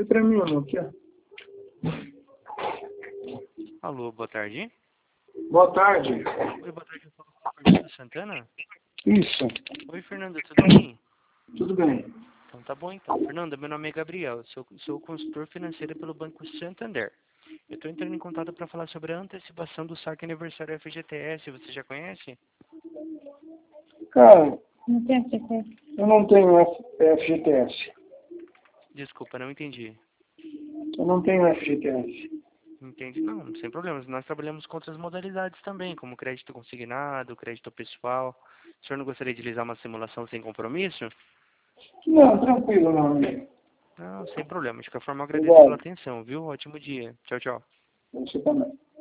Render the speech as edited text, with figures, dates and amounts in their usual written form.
Vê pra mim, amor, aqui, ó. Alô, boa tarde. Boa tarde. Oi, boa tarde, eu falo com a Fernanda Santana. Isso, Oi, Fernanda, tudo bem? tudo bem. Então tá bom então. Fernanda, meu nome é Gabriel, sou consultor financeiro pelo Banco Santander. Eu estou entrando em contato para falar sobre a antecipação do saque aniversário FGTS, você já conhece? Cara, Não tem FGTS. eu não tenho FGTS. Desculpa, não entendi. Eu não tenho FGTS. Entendi. Não, sem problemas. Nós trabalhamos com outras modalidades também, como crédito consignado, crédito pessoal. O senhor não gostaria de realizar uma simulação sem compromisso? Não, tranquilo, não, amigo. Não, sem problema. De qualquer forma, eu agradeço pela Obrigado. atenção, viu? Ótimo dia. Tchau, tchau. Você também.